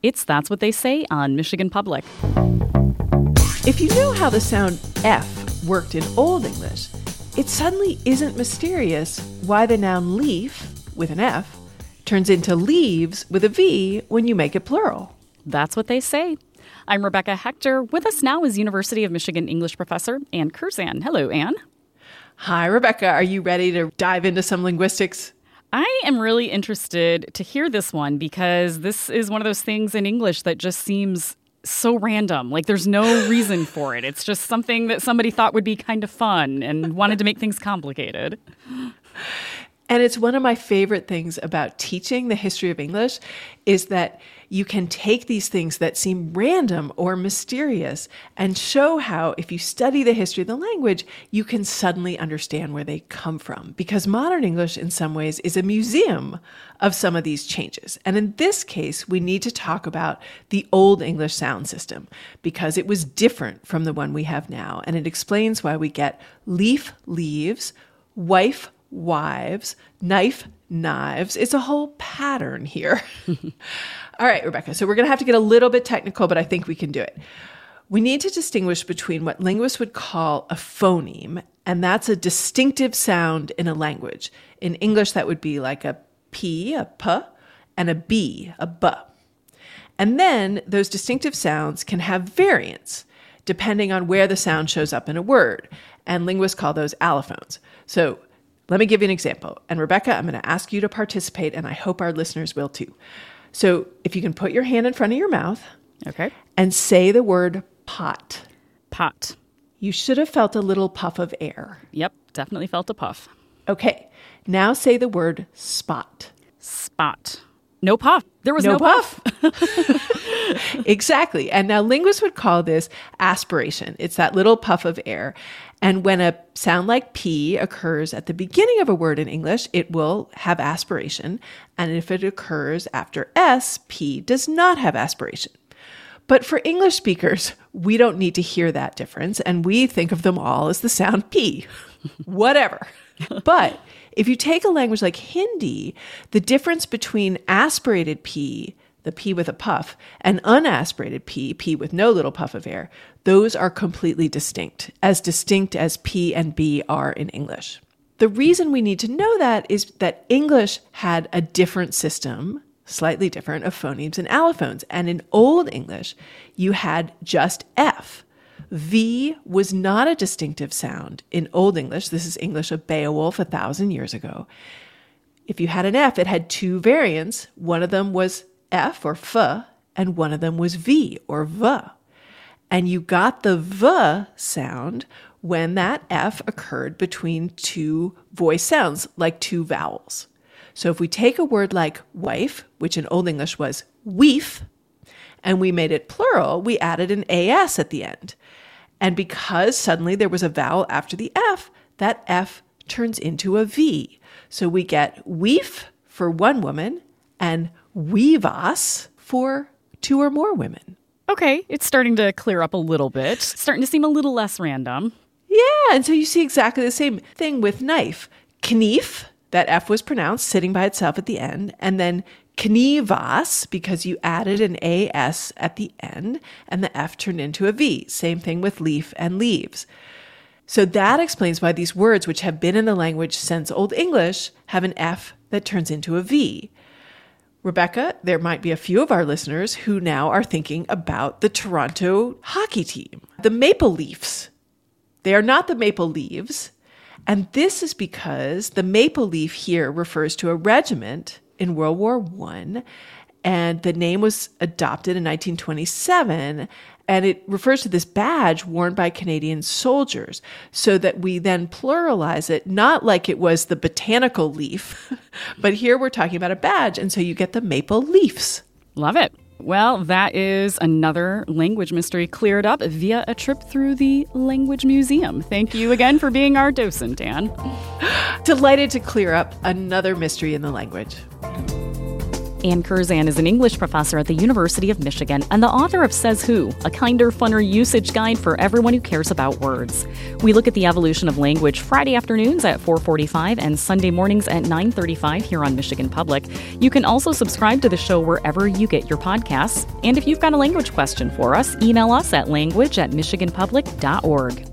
It's That's What They Say on Michigan Public. If you knew how the sound F worked in Old English, it suddenly isn't mysterious why the noun leaf, with an F, turns into leaves with a V when you make it plural. That's What They Say. I'm Rebecca Hector. With us now is University of Michigan English professor Ann Curzan. Hello, Ann. Hi, Rebecca. Are you ready to dive into some linguistics? I am really interested to hear this one because this is one of those things in English that just seems so random. Like there's no reason for it. It's just something that somebody thought would be kind of fun and wanted to make things complicated. And it's one of my favorite things about teaching the history of English is that you can take these things that seem random or mysterious and show how, if you study the history of the language, you can suddenly understand where they come from. Because modern English, in some ways, is a museum of some of these changes. And in this case, we need to talk about the Old English sound system because it was different from the one we have now. And it explains why we get leaf, leaves, wife, wives, knife, knives. It's a whole pattern here. All right, Rebecca, so we're going to have to get a little bit technical, but I think we can do it. We need to distinguish between what linguists would call a phoneme, and that's a distinctive sound in a language. In English, that would be like a P, a P, and a B, a B. And then those distinctive sounds can have variants depending on where the sound shows up in a word, and linguists call those allophones. So let me give you an example. And Rebecca, I'm going to ask you to participate, and I hope our listeners will too. So if you can put your hand in front of your mouth, okay, and say the word pot. Pot. You should have felt a little puff of air. Yep, definitely felt a puff. Okay, now say the word spot. Spot. No puff. There was no puff. Exactly. And now linguists would call this aspiration. It's that little puff of air. And when a sound like P occurs at the beginning of a word in English, it will have aspiration. And if it occurs after S, P does not have aspiration. But for English speakers, we don't need to hear that difference. And we think of them all as the sound P. Whatever. But if you take a language like Hindi, the difference between aspirated P, the P with a puff, and unaspirated P, P with no little puff of air, those are completely distinct as P and B are in English. The reason we need to know that is that English had a different system, slightly different, of phonemes and allophones. And in Old English, you had just F. V was not a distinctive sound in Old English. This is English of Beowulf 1,000 years ago. If you had an F, it had two variants. One of them was F or F, and one of them was V or V. And you got the V sound when that F occurred between two voice sounds, like two vowels. So if we take a word like wife, which in Old English was weef, and we made it plural, we added an AS at the end. And because suddenly there was a vowel after the F, that F turns into a V. So we get weef for one woman and weavas for two or more women. Okay, it's starting to clear up a little bit. It's starting to seem a little less random. Yeah, and so you see exactly the same thing with knife. Knief, that F was pronounced sitting by itself at the end, and then knivas, because you added an AS at the end, and the F turned into a V. Same thing with leaf and leaves. So that explains why these words, which have been in the language since Old English, have an F that turns into a V. Rebecca, there might be a few of our listeners who now are thinking about the Toronto hockey team, the Maple Leafs. They are not the Maple Leaves, and this is because the maple leaf here refers to a regiment in World War I, and the name was adopted in 1927, and it refers to this badge worn by Canadian soldiers, so that we then pluralize it, not like it was the botanical leaf, but here we're talking about a badge, and so you get the Maple Leafs. Love it. Well, that is another language mystery cleared up via a trip through the Language Museum. Thank you again for being our docent, Anne. Delighted to clear up another mystery in the language. Ann Curzan is an English professor at the University of Michigan and the author of Says Who, a kinder, funner usage guide for everyone who cares about words. We look at the evolution of language Friday afternoons at 4:45 and Sunday mornings at 9:35 here on Michigan Public. You can also subscribe to the show wherever you get your podcasts. And if you've got a language question for us, email us at language@michiganpublic.org.